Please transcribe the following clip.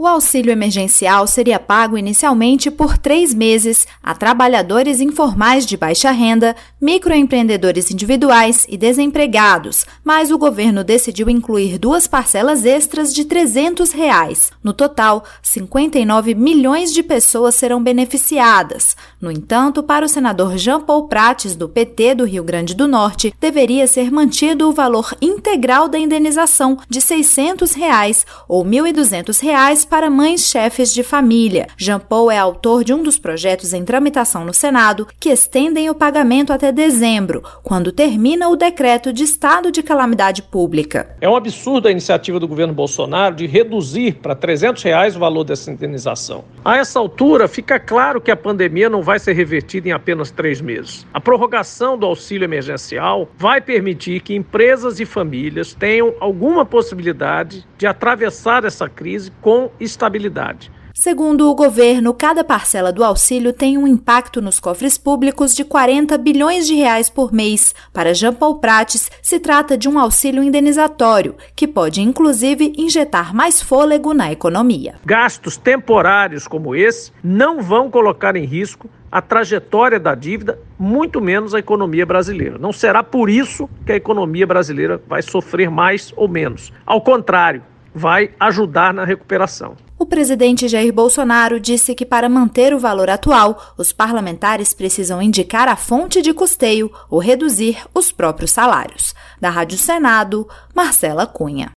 O auxílio emergencial seria pago inicialmente por 3 meses a trabalhadores informais de baixa renda, microempreendedores individuais e desempregados, mas o governo decidiu incluir 2 parcelas extras de R$ 300. No total, 59 milhões de pessoas serão beneficiadas. No entanto, para o senador Jean Paul Prates, do PT do Rio Grande do Norte, deveria ser mantido o valor integral da indenização de R$ 600 ou R$ 1.200 para mães chefes de família. Jean Paul é autor de um dos projetos em tramitação no Senado que estendem o pagamento até dezembro, quando termina o decreto de estado de calamidade pública. É um absurdo a iniciativa do governo Bolsonaro de reduzir para R$ 300 o valor dessa indenização. A essa altura, fica claro que a pandemia não vai ser revertida em apenas 3 meses. A prorrogação do auxílio emergencial vai permitir que empresas e famílias tenham alguma possibilidade de atravessar essa crise com estabilidade. Segundo o governo, cada parcela do auxílio tem um impacto nos cofres públicos de 40 bilhões de reais por mês. Para Jean Paul Prates, se trata de um auxílio indenizatório, que pode inclusive injetar mais fôlego na economia. Gastos temporários como esse não vão colocar em risco a trajetória da dívida, muito menos a economia brasileira. Não será por isso que a economia brasileira vai sofrer mais ou menos. Ao contrário, vai ajudar na recuperação. O presidente Jair Bolsonaro disse que para manter o valor atual, os parlamentares precisam indicar a fonte de custeio ou reduzir os próprios salários. Da Rádio Senado, Marcela Cunha.